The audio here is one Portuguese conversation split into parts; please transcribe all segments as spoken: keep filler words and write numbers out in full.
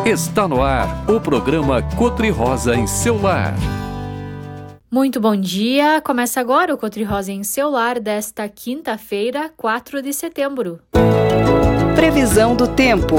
Está no ar o programa Cotri Rosa em seu lar. Muito bom dia! Começa agora o Cotri Rosa em seu lar desta quinta-feira, quatro de setembro. Previsão do tempo.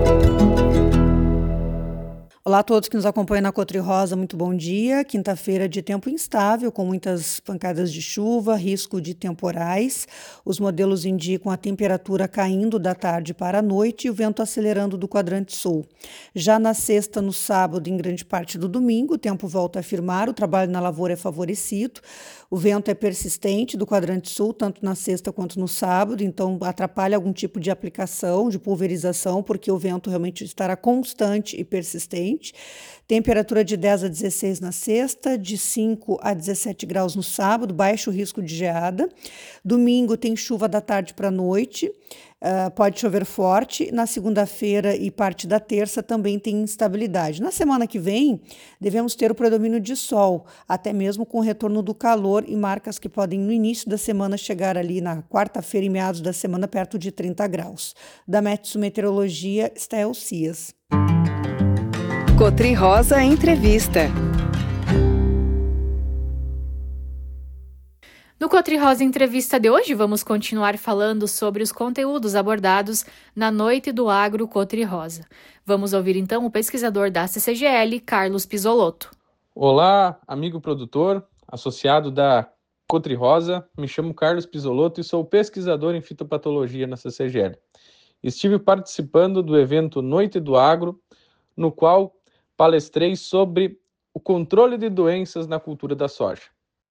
Olá a todos que nos acompanham na Cotri Rosa, muito bom dia. Quinta-feira de tempo instável, com muitas pancadas de chuva, risco de temporais. Os modelos indicam a temperatura caindo da tarde para a noite e o vento acelerando do quadrante sul. Já na sexta, no sábado e em grande parte do domingo, o tempo volta a firmar, o trabalho na lavoura é favorecido. O vento é persistente do quadrante sul, tanto na sexta quanto no sábado, então atrapalha algum tipo de aplicação, de pulverização, porque o vento realmente estará constante e persistente. Temperatura de dez a dezesseis na sexta, de cinco a dezessete graus no sábado, baixo risco de geada. Domingo tem chuva da tarde para a noite, uh, pode chover forte. Na segunda-feira e parte da terça também tem instabilidade. Na semana que vem, devemos ter o predomínio de sol, até mesmo com o retorno do calor e marcas que podem no início da semana chegar ali na quarta-feira e meados da semana perto de trinta graus. Da Metsu Meteorologia, Estel Cias. Cotri Rosa Entrevista. No Cotri Rosa Entrevista de hoje, vamos continuar falando sobre os conteúdos abordados na Noite do Agro Cotri Rosa. Vamos ouvir então o pesquisador da C C G L, Carlos Pisolotto. Olá, amigo produtor, associado da Cotri Rosa. Me chamo Carlos Pisolotto e sou pesquisador em fitopatologia na C C G L. Estive participando do evento Noite do Agro, no qual palestrei sobre o controle de doenças na cultura da soja.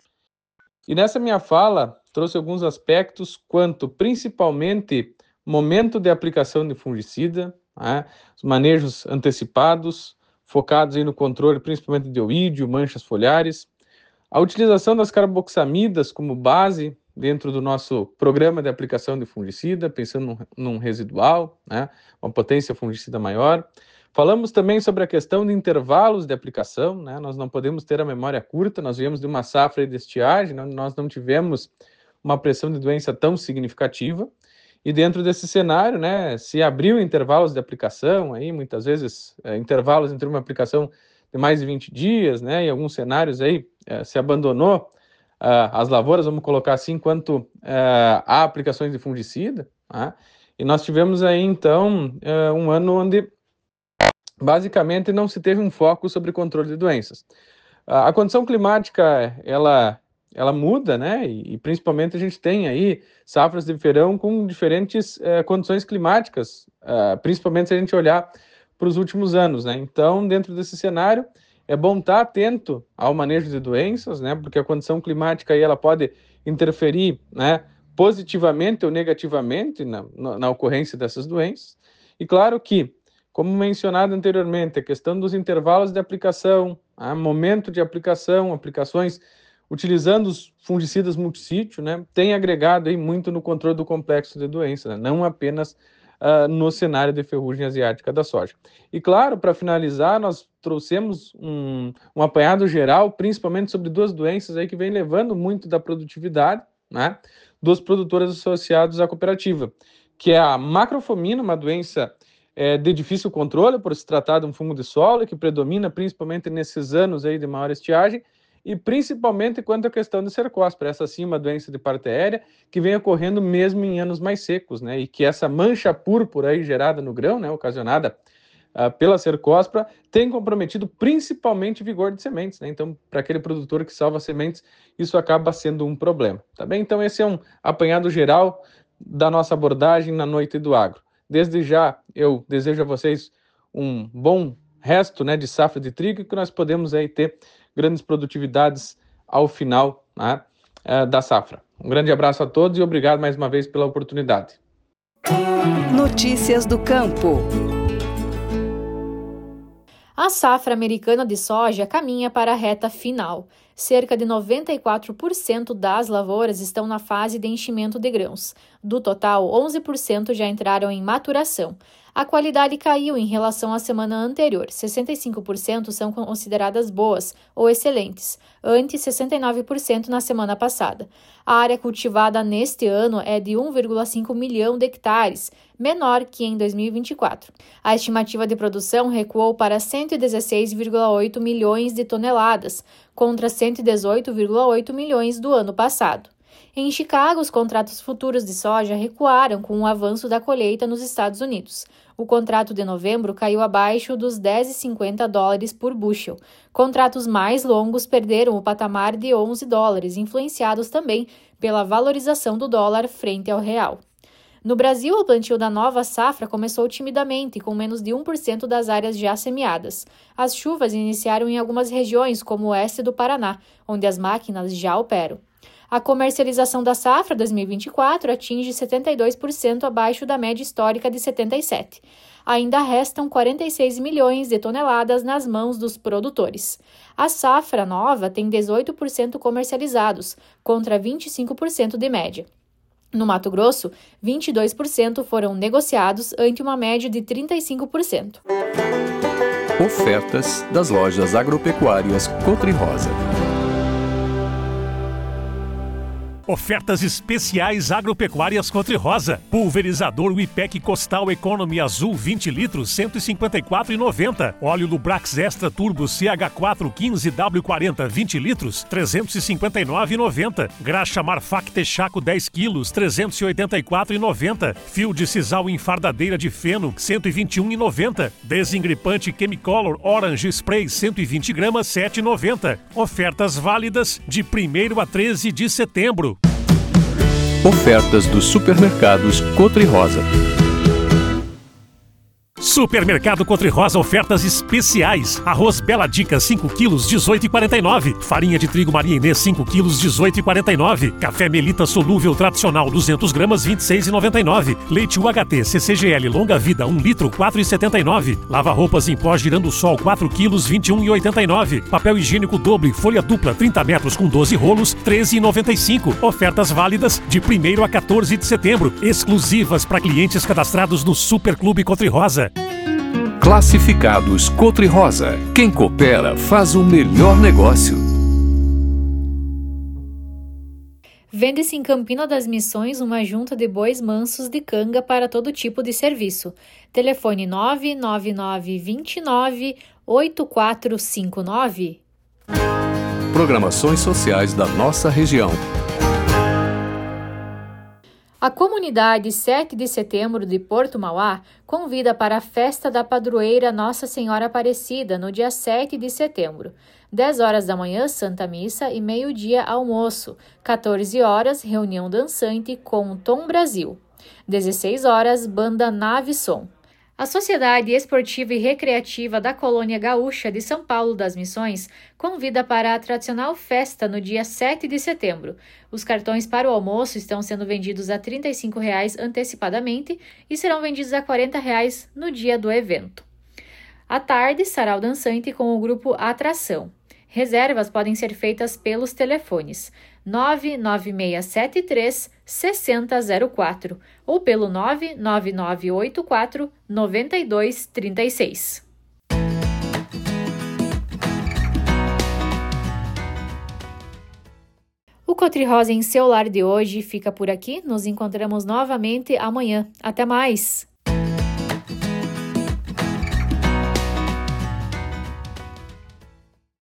E nessa minha fala, trouxe alguns aspectos quanto principalmente momento de aplicação de fungicida, né, os manejos antecipados, focados aí no controle principalmente de oídio, manchas foliares, a utilização das carboxamidas como base dentro do nosso programa de aplicação de fungicida, pensando num, num residual, né, uma potência fungicida maior. Falamos também sobre a questão de intervalos de aplicação, né? Nós não podemos ter a memória curta, nós viemos de uma safra de estiagem, né? Nós não tivemos uma pressão de doença tão significativa, e dentro desse cenário, né, se abriu intervalos de aplicação, aí, muitas vezes é, intervalos entre uma aplicação de mais de vinte dias, né, em alguns cenários aí, é, se abandonou é, as lavouras, vamos colocar assim, quanto é, há aplicações de fungicida, né? E nós tivemos aí, então, é, um ano onde basicamente não se teve um foco sobre controle de doenças. A condição climática, ela, ela muda, né? E, e principalmente a gente tem aí safras de verão com diferentes eh, condições climáticas, uh, principalmente se a gente olhar para os últimos anos, né? Então, dentro desse cenário, é bom estar atento ao manejo de doenças, né? Porque a condição climática aí, ela pode interferir, né, positivamente ou negativamente na, na, na ocorrência dessas doenças. E claro que, como mencionado anteriormente, a questão dos intervalos de aplicação, a momento de aplicação, aplicações utilizando os fungicidas multissítio, né, tem agregado aí muito no controle do complexo de doenças, né, não apenas uh, no cenário de ferrugem asiática da soja. E claro, para finalizar, nós trouxemos um, um apanhado geral, principalmente sobre duas doenças aí que vem levando muito da produtividade, né, dos produtores associados à cooperativa, que é a macrofomina, uma doença É, de difícil controle, por se tratar de um fungo de solo, que predomina principalmente nesses anos aí de maior estiagem, e principalmente quanto à questão de cercospora, essa sim uma doença de parte aérea, que vem ocorrendo mesmo em anos mais secos, né, e que essa mancha púrpura aí gerada no grão, né, ocasionada uh, pela cercospora, tem comprometido principalmente o vigor de sementes, né, então para aquele produtor que salva sementes, isso acaba sendo um problema, tá bem? Então esse é um apanhado geral da nossa abordagem na Noite do Agro. Desde já, eu desejo a vocês um bom resto, né, de safra de trigo e que nós podemos aí ter grandes produtividades ao final, né, da safra. Um grande abraço a todos e obrigado mais uma vez pela oportunidade. Notícias do campo. A safra americana de soja caminha para a reta final. Cerca de noventa e quatro por cento das lavouras estão na fase de enchimento de grãos. Do total, onze por cento já entraram em maturação. A qualidade caiu em relação à semana anterior. sessenta e cinco por cento são consideradas boas ou excelentes, ante sessenta e nove por cento na semana passada. A área cultivada neste ano é de um vírgula cinco milhão de hectares, menor que em dois mil e vinte e quatro. A estimativa de produção recuou para cento e dezesseis vírgula oito milhões de toneladas, contra cento e dezoito vírgula oito milhões do ano passado. Em Chicago, os contratos futuros de soja recuaram com o avanço da colheita nos Estados Unidos. O contrato de novembro caiu abaixo dos dez vírgula cinquenta dólares por bushel. Contratos mais longos perderam o patamar de onze dólares, influenciados também pela valorização do dólar frente ao real. No Brasil, o plantio da nova safra começou timidamente, com menos de um por cento das áreas já semeadas. As chuvas iniciaram em algumas regiões, como o oeste do Paraná, onde as máquinas já operam. A comercialização da safra dois mil e vinte e quatro atinge setenta e dois por cento abaixo da média histórica de setenta e sete por cento. Ainda restam quarenta e seis milhões de toneladas nas mãos dos produtores. A safra nova tem dezoito por cento comercializados, contra vinte e cinco por cento de média. No Mato Grosso, vinte e dois por cento foram negociados, ante uma média de trinta e cinco por cento. Ofertas das lojas agropecuárias Cotri-Rosa. Ofertas especiais agropecuárias Cotri-Rosa. Pulverizador Wipec Costal Economy Azul vinte litros, cento e cinquenta e quatro reais e noventa centavos. Óleo Lubrax Extra Turbo C H quatro quinze W quarenta vinte litros, trezentos e cinquenta e nove reais e noventa centavos. Graxa Marfac Texaco dez quilos, trezentos e oitenta e quatro reais e noventa centavos. Fio de sisal enfardadeira de feno, cento e vinte e um reais e noventa centavos. Desengripante Chemicolor Orange Spray cento e vinte gramas, sete reais e noventa centavos. Ofertas válidas de primeiro a treze de setembro. Ofertas dos supermercados Cotri-Rosa. Supermercado Cotri-Rosa, ofertas especiais. Arroz Bela Dica cinco quilos, dezoito reais e quarenta e nove centavos. Farinha de trigo Maria Inês cinco quilos, dezoito reais e quarenta e nove centavos. Café Melita solúvel tradicional duzentas gramas, vinte e seis reais e noventa e nove centavos. Leite U H T C C G L longa vida um litro, quatro reais e setenta e nove centavos. Lava roupas em pó Girando Sol quatro quilos, vinte e um reais e oitenta e nove centavos. Papel higiênico Doble folha dupla trinta metros com doze rolos, treze reais e noventa e cinco centavos. Ofertas válidas de primeiro a quatorze de setembro, exclusivas para clientes cadastrados no Superclube Cotri-Rosa. Classificados Cotri-Rosa. Quem coopera faz o melhor negócio. Vende-se em Campina das Missões uma junta de bois mansos de canga para todo tipo de serviço. Telefone nove nove nove, dois nove, oito quatro cinco nove. Programações sociais da nossa região. A comunidade sete de setembro de Porto Mauá convida para a festa da padroeira Nossa Senhora Aparecida no dia sete de setembro. dez horas da manhã, Santa Missa e meio-dia, almoço. quatorze horas, reunião dançante com Tom Brasil. dezesseis horas, banda Nave Som. A Sociedade Esportiva e Recreativa da Colônia Gaúcha de São Paulo das Missões convida para a tradicional festa no dia sete de setembro. Os cartões para o almoço estão sendo vendidos a trinta e cinco reais antecipadamente e serão vendidos a quarenta reais no dia do evento. À tarde, sarau dançante com o grupo Atração. Reservas podem ser feitas pelos telefones nove nove seis sete três, seis zero zero quatro ou pelo nove nove nove oito quatro, nove dois três seis. O Cotri-Rosa em seu lar de hoje fica por aqui. Nos encontramos novamente amanhã. Até mais!